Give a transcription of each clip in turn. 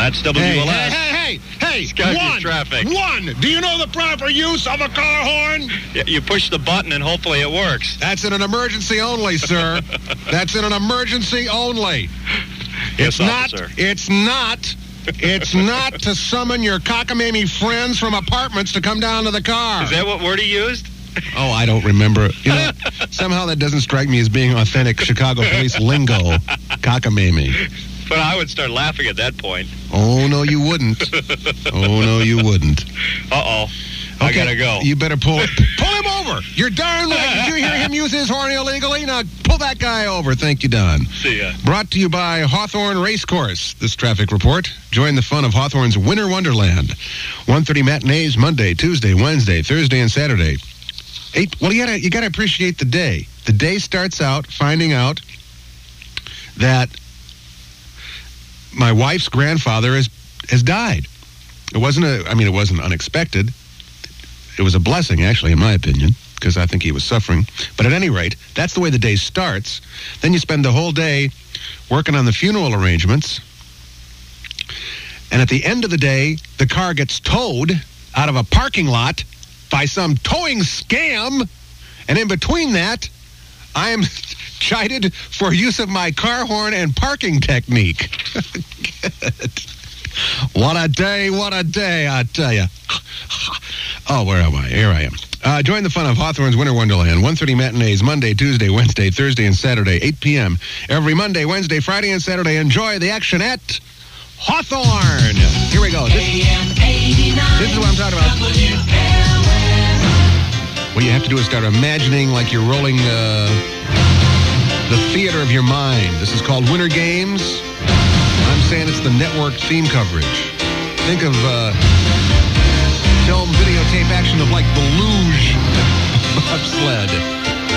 That's WLS. Hey, traffic. Do you know the proper use of a car horn? You push the button and hopefully it works. That's in an emergency only, sir. That's in an emergency only. Yes, officer. It's not to summon your cockamamie friends from apartments to come down to the car. Is that what word he used? Oh, I don't remember. You know, somehow that doesn't strike me as being authentic Chicago police lingo. Cockamamie. But I would start laughing at that point. Oh, no, you wouldn't. Uh-oh. Okay, I gotta go. You better pull him over. You're darn right. Did you hear him use his horn illegally? Now, pull that guy over. Thank you, Don. See ya. Brought to you by Hawthorne Racecourse. This traffic report. Join the fun of Hawthorne's Winter Wonderland. 1:30 matinees Monday, Tuesday, Wednesday, Thursday, and Saturday. Well, you gotta appreciate the day. The day starts out finding out that my wife's grandfather has died. It wasn't unexpected. It was a blessing, actually, in my opinion, because I think he was suffering. But at any rate, that's the way the day starts. Then you spend the whole day working on the funeral arrangements. And at the end of the day, the car gets towed out of a parking lot by some towing scam. And in between that, I am chided for use of my car horn and parking technique. What a day, I tell you. Oh, where am I? Here I am. Join the fun of Hawthorne's Winter Wonderland. 1:30 matinees, Monday, Tuesday, Wednesday, Thursday, and Saturday, 8 p.m. Every Monday, Wednesday, Friday, and Saturday. Enjoy the action at Hawthorne. Here we go. This is what I'm talking about. What you have to do is start imagining like you're rolling the theater of your mind. This is called Winter Games. I'm saying it's the network theme coverage. Think of film videotape action of like the luge bobsled.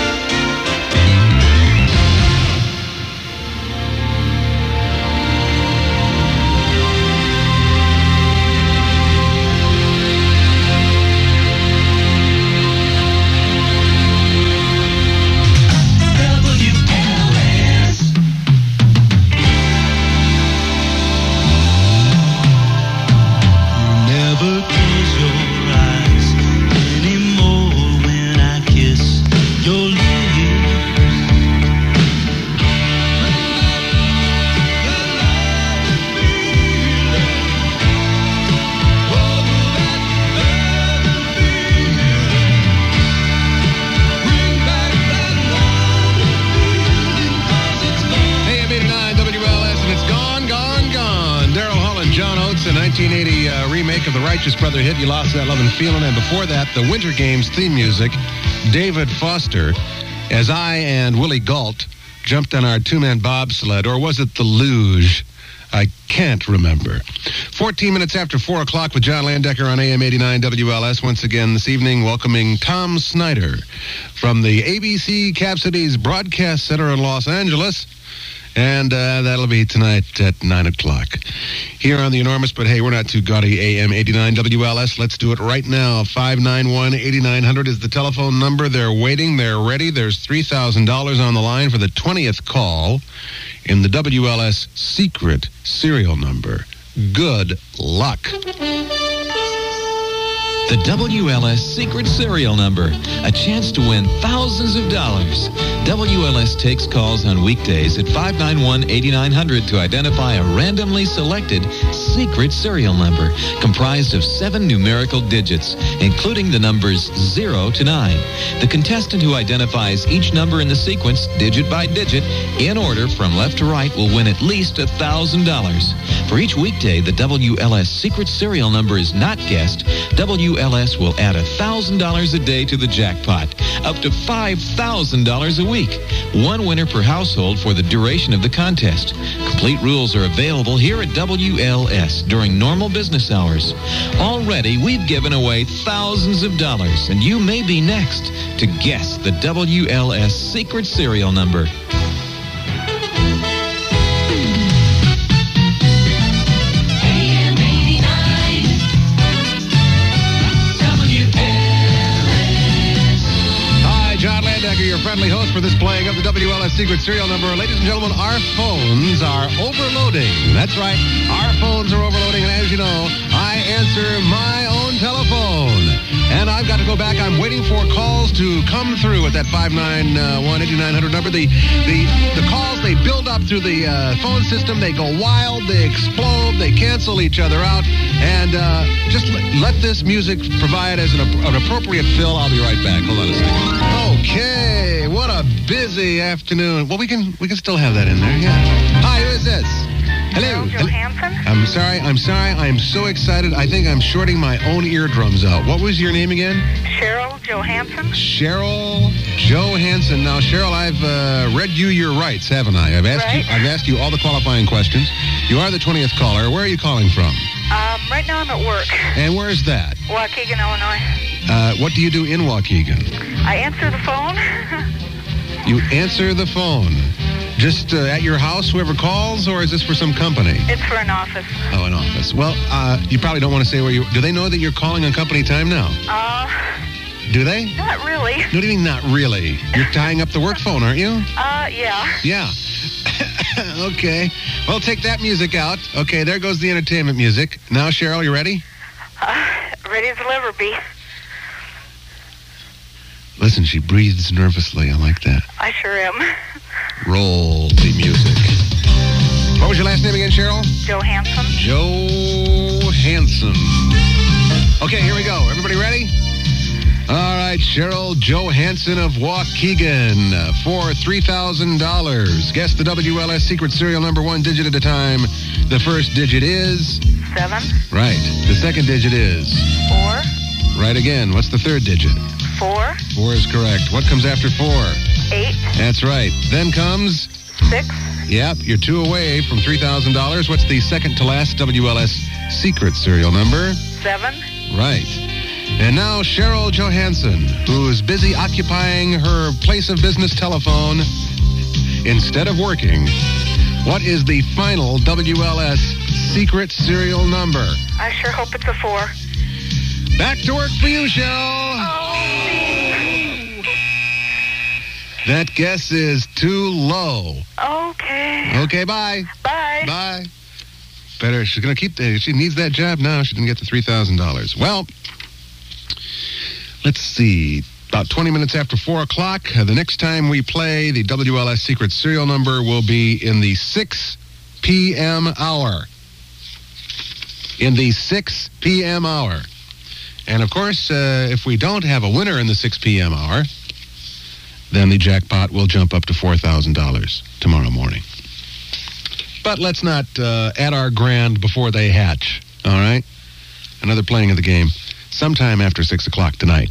Of the Righteous Brother hit, You Lost That Lovin' Feelin', and before that, the Winter Games theme music, David Foster, as I and Willie Galt jumped on our two-man bobsled, or was it the luge? I can't remember. 14 minutes after 4 o'clock with John Landecker on AM 89 WLS. Once again this evening, welcoming Tom Snyder from the ABC Cap Cities Broadcast Center in Los Angeles. And that'll be tonight at 9 o'clock. Here on the enormous, but hey, we're not too gaudy, AM 89 WLS. Let's do it right now. 591-8900 is the telephone number. They're waiting. They're ready. There's $3,000 on the line for the 20th call in the WLS secret serial number. Good luck. The WLS secret serial number. A chance to win thousands of dollars. WLS takes calls on weekdays at 591-8900 to identify a randomly selected secret serial number comprised of 7 numerical digits, including the numbers 0 to 9. The contestant who identifies each number in the sequence, digit by digit, in order from left to right, will win at least $1,000. For each weekday the WLS secret serial number is not guessed, WLS will add $1,000 a day to the jackpot, up to $5,000 a week. One winner per household for the duration of the contest. Complete rules are available here at WLS during normal business hours. Already, we've given away thousands of dollars, and you may be next to guess the WLS secret serial number. Your friendly host for this playing of the WLS secret serial number. Ladies and gentlemen, our phones are overloading. That's right. Our phones are overloading, and as you know, I answer my own telephone. And I've got to go back. I'm waiting for calls to come through at that 591-8900 number. The calls, they build up through the phone system. They go wild. They explode. They cancel each other out. And just let this music provide as an appropriate fill. I'll be right back. Hold on a second. Okay. What a busy afternoon. Well, we can still have that in there. Yeah. Hi, who is this? Hello. Johansson? I'm sorry. I'm so excited. I think I'm shorting my own eardrums out. What was your name again? Cheryl Johansson? Cheryl Johansson. Now, Cheryl, I've read you your rights, haven't I? I've asked you all the qualifying questions. You are the 20th caller. Where are you calling from? Right now I'm at work. And where's that? Waukegan, Illinois. What do you do in Waukegan? I answer the phone. You answer the phone. Just at your house, whoever calls, or is this for some company? It's for an office. Oh, an office. Well, you probably don't want to say where you... Do they know that you're calling on company time now? Do they? Not really. What do you mean, not really? You're tying up the work phone, aren't you? Yeah. Yeah. Okay. Well, take that music out. Okay, there goes the entertainment music. Now, Cheryl, you ready? Ready as I'll ever be. Listen, she breathes nervously. I like that. I sure am. Roll the music. What was your last name again, Cheryl? Johansson. Johansson. Okay, here we go. Everybody ready? All right, Cheryl Johansson of Waukegan for $3,000. Guess the WLS secret serial number, one digit at a time. The first digit is... 7. Right. The second digit is... 4. Right again. What's the third digit? 4. 4 is correct. What comes after 4? 8. That's right. Then comes... 6. Yep, you're 2 away from $3,000. What's the second to last WLS secret serial number? 7. Right. And now Cheryl Johansson, who is busy occupying her place of business telephone instead of working. What is the final WLS secret serial number? I sure hope it's a 4. Back to work for you, Cheryl. That guess is too low. Okay. Okay, bye. Bye. Bye. Better. She's going to keep the... She needs that job now. She didn't get the $3,000. Well, let's see. About 20 minutes after 4 o'clock, the next time we play, the WLS secret serial number will be in the 6 p.m. hour. In the 6 p.m. hour. And, of course, if we don't have a winner in the 6 p.m. hour, then the jackpot will jump up to $4,000 tomorrow morning. But let's not add our grand before they hatch, all right? Another playing of the game sometime after 6 o'clock tonight.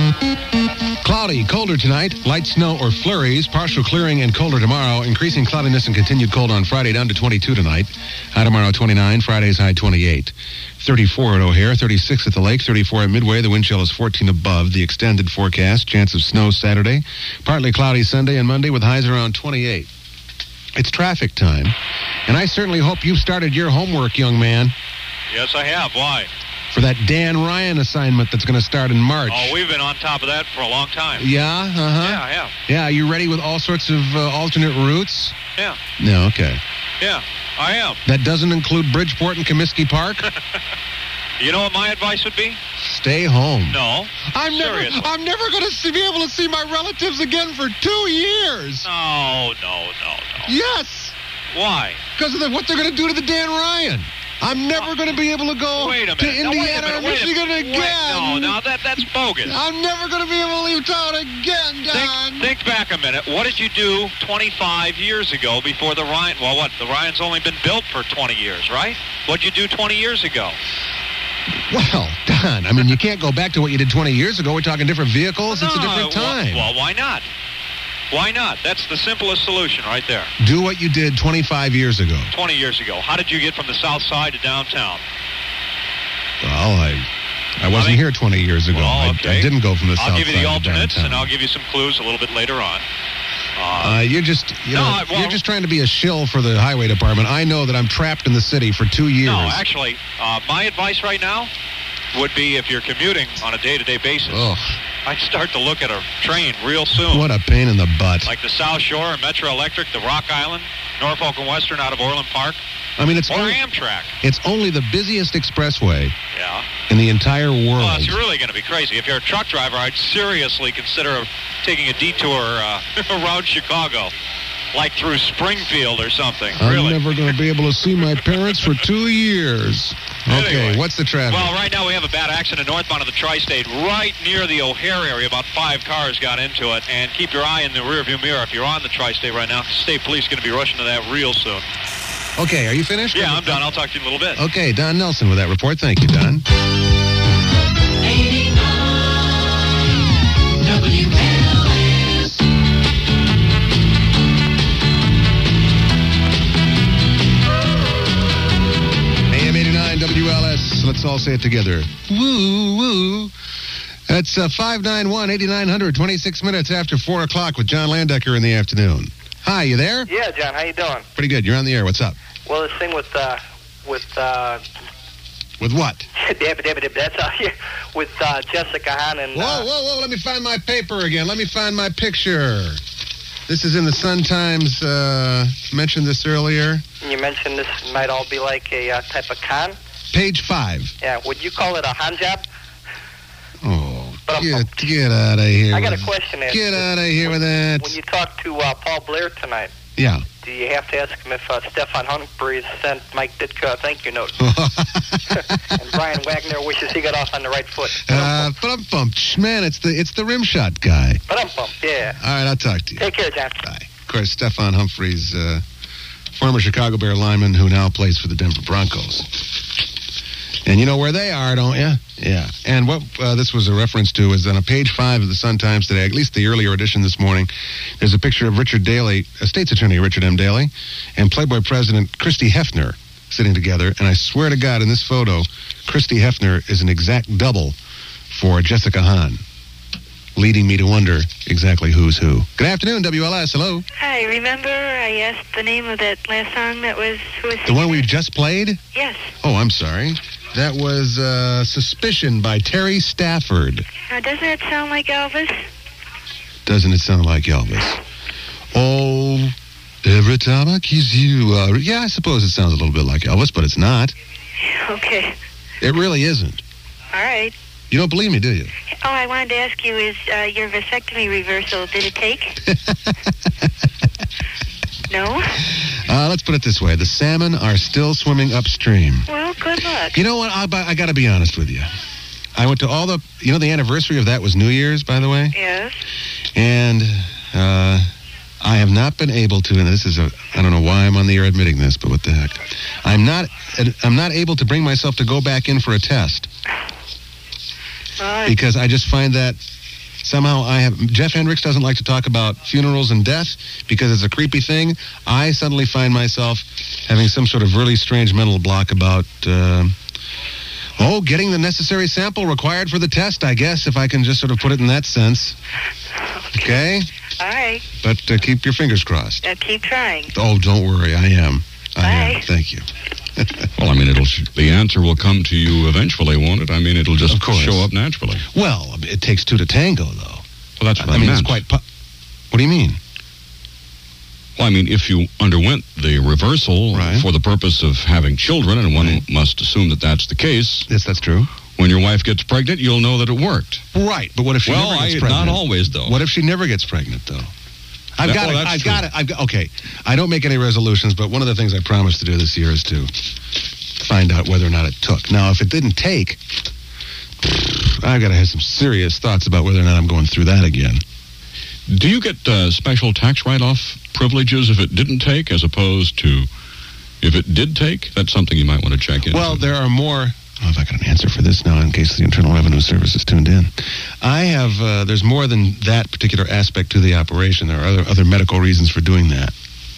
Cloudy, colder tonight, light snow or flurries, partial clearing and colder tomorrow, increasing cloudiness and continued cold on Friday down to 22 tonight. High tomorrow 29, Friday's high 28. 34 at O'Hare, 36 at the lake, 34 at Midway. The wind chill is 14 above. The extended forecast, chance of snow Saturday, partly cloudy Sunday and Monday with highs around 28. It's traffic time, and I certainly hope you've started your homework, young man. Yes, I have. Why? For that Dan Ryan assignment that's going to start in March. Oh, we've been on top of that for a long time. Yeah? Uh-huh. Yeah, I have. Yeah, are you ready with all sorts of alternate routes? Yeah. No, okay. Yeah, I am. That doesn't include Bridgeport and Comiskey Park? You know what my advice would be? Stay home. No. I'm never going to be able to see my relatives again for 2 years. No. Yes. Why? Because of what they're going to do to the Dan Ryan. I'm never going to be able to go to Indiana or Michigan again. No, that's bogus. I'm never going to be able to leave town again, Don. Think back a minute. What did you do 25 years ago before the Ryan? Well, what? The Ryan's only been built for 20 years, right? What'd you do 20 years ago? Well, Don, I mean, you can't go back to what you did 20 years ago. We're talking different vehicles. It's a different time. Well, why not? Why not? That's the simplest solution right there. Do what you did 25 years ago. 20 years ago. How did you get from the south side to downtown? Well, I wasn't here 20 years ago. Well, okay. I didn't go from the south side. I'll give you the alternates, downtown. and I'll give you some clues a little bit later on. You're just trying to be a shill for the highway department. I know that I'm trapped in the city for 2 years. No, actually, my advice right now would be if you're commuting on a day-to-day basis, I'd start to look at a train real soon. What a pain in the butt. Like the South Shore and Metro Electric, the Rock Island, Norfolk and Western out of Orland Park, I mean, it's or only, Amtrak. it's only the busiest expressway Yeah. in the entire world. Well, it's really going to be crazy. If you're a truck driver, I'd seriously consider taking a detour around Chicago, like through Springfield or something. I'm Really. never going to be able to see my parents for 2 years. Okay, Anyway. what's the traffic? Well, right now we have a bad accident northbound of the Tri-State, right near the O'Hare area. About 5 cars got into it. And keep your eye in the rearview mirror if you're on the Tri-State right now. State Police going to be rushing to that real soon. Okay, are you finished? Yeah, I'm done. I'll talk to you in a little bit. Okay, Don Nelson with that report. Thank you, Don. 89 WLS. AM 89 WLS. Let's all say it together. Woo, woo. That's 591-8900, 26 minutes after 4 o'clock with John Landecker in the afternoon. Hi, you there? Yeah, John, how you doing? Pretty good. You're on the air. What's up? Well, this thing with With what? that's with Jessica Hahn and Whoa. Let me find my paper again. Let me find my picture. This is in the Sun-Times. Mentioned this earlier. you mentioned this might all be like a type of con. Page 5. Yeah, would you call it a hand job? Oh, But get out of here. I got with a question. Ed. Get out of here with that. When you talk to Paul Blair tonight, Yeah. do you have to ask him if Stefan Humphreys sent Mike Ditka a thank you note? And Brian Wagner wishes he got off on the right foot. Man, it's the rim shot guy. Yeah. All right, I'll talk to you. Take care, John. Bye. Of course, Stefan Humphreys, former Chicago Bear lineman who now plays for the Denver Broncos. And you know where they are, don't you? Yeah. And what this was a reference to is on page 5 of the Sun-Times today, at least the earlier edition this morning, there's a picture of Richard Daley, State's Attorney Richard M. Daley, and Playboy President Christy Hefner sitting together. And I swear to God, in this photo, Christy Hefner is an exact double for Jessica Hahn, leading me to wonder exactly who's who. Good afternoon, WLS. Hello. Hi, remember I asked the name of that last song that was... Who was The one we just played? Yes. Oh, I'm sorry. That was Suspicion by Terry Stafford. Doesn't it sound like Elvis? Doesn't it sound like Elvis? Oh, every time I kiss you. Yeah, I suppose it sounds a little bit like Elvis, but it's not. Okay. It really isn't. All right. You don't believe me, do you? Oh, I wanted to ask you, is your vasectomy reversal, did it take? No? Let's put it this way. The salmon are still swimming upstream. Well, good luck. You know what? I got to be honest with you. I went to all the... You know, the anniversary of that was New Year's, by the way? Yes. And I have not been able to, and this is I don't know why I'm on the air admitting this, but what the heck. I'm not able to bring myself to go back in for a test. Because I just find that somehow Jeff Hendricks doesn't like to talk about funerals and death because it's a creepy thing. I suddenly find myself having some sort of really strange mental block about, getting the necessary sample required for the test, I guess, if I can just sort of put it in that sense. Okay? All right. But keep your fingers crossed. Keep trying. Oh, don't worry. I am. Bye. Thank you. Well, I mean, the answer will come to you eventually, won't it? I mean, it'll just Of course. show up naturally. Well, it takes two to tango, though. Well, that's what I mean, meant. it's quite... What do you mean? Well, I mean, if you underwent the reversal Right. for the purpose of having children, and one must assume that that's the case, Yes, that's true. when your wife gets pregnant, you'll know that it worked. Right, but what if she never gets pregnant? not always, though. What if she never gets pregnant, though? I've got it. Okay, I don't make any resolutions, but one of the things I promised to do this year is to find out whether or not it took. Now, if it didn't take, I've got to have some serious thoughts about whether or not I'm going through that again. Do you get special tax write-off privileges if it didn't take, as opposed to if it did take? That's something you might want to check into. Well, there are more... I don't know if I got an answer for this now in case the Internal Revenue Service is tuned in. I have, there's more than that particular aspect to the operation. There are other medical reasons for doing that.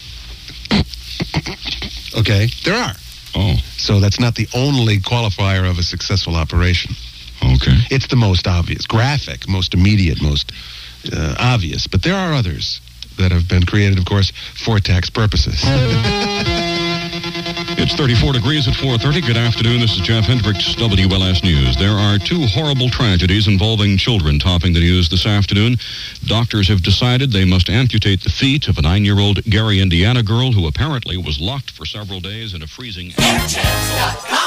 Okay, there are. Oh, So that's not the only qualifier of a successful operation. okay. It's the most obvious, graphic, most immediate, most obvious. But there are others that have been created, of course, for tax purposes. It's It's 34 degrees at 4:30. Good afternoon. This is Jeff Hendricks, WLS News. There are two horrible tragedies involving children topping the news this afternoon. Doctors have decided they must amputate the feet of a 9-year-old Gary, Indiana girl who apparently was locked for several days in a freezing...